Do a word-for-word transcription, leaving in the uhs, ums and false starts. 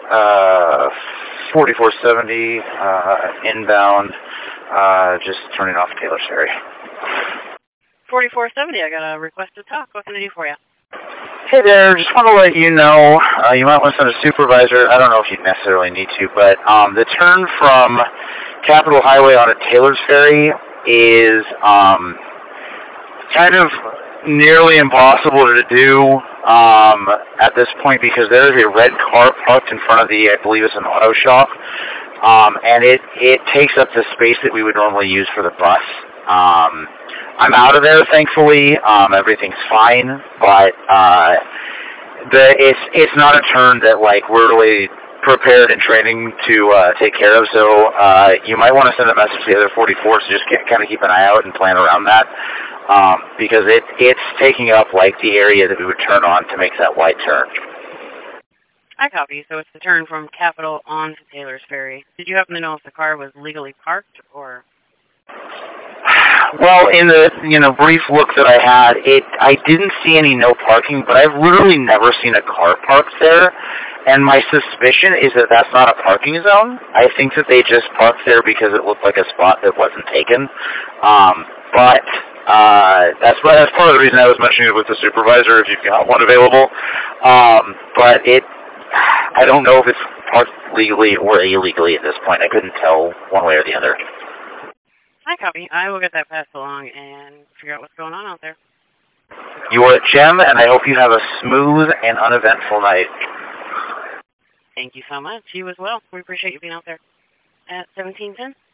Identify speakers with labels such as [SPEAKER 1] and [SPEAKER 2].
[SPEAKER 1] Uh, forty-four seventy, uh, inbound, uh, just turning off Taylor's Ferry.
[SPEAKER 2] forty-four seventy, I got a request to talk. What can I do for you?
[SPEAKER 1] Hey there, just want to let you know, uh, you might want to send a supervisor. I don't know if you necessarily need to, but um, the turn from Capitol Highway onto Taylor's Ferry is um, kind of nearly impossible to do um, at this point because there is a red car parked in front of the, I believe it's an auto shop, um, and it, it takes up the space that we would normally use for the bus. Um, I'm out of there, thankfully. Um, everything's fine, but uh, the it's it's not a turn that like we're really prepared and training to uh, take care of. So uh, you might want to send a message to the other forty-fours to just kind of keep an eye out and plan around that, um, because it it's taking up like the area that we would turn on to make that wide turn.
[SPEAKER 2] I copy. So it's the turn from Capitol on to Taylor's Ferry. Did you happen to know if the car was legally parked or?
[SPEAKER 1] Well, in the you know brief look that I had, it I didn't see any no parking, but I've literally never seen a car parked there, and my suspicion is that that's not a parking zone. I think that they just parked there because it looked like a spot that wasn't taken. Um, but uh, that's why that's part of the reason I was mentioning it with the supervisor if you've got one available. Um, but it, I don't know if it's parked legally or illegally at this point. I couldn't tell one way or the other.
[SPEAKER 2] I copy. I will get that passed along and figure out what's going on out there.
[SPEAKER 1] You are a gem, and I hope you have a smooth and uneventful night.
[SPEAKER 2] Thank you so much. You as well. We appreciate you being out there. At seventeen ten.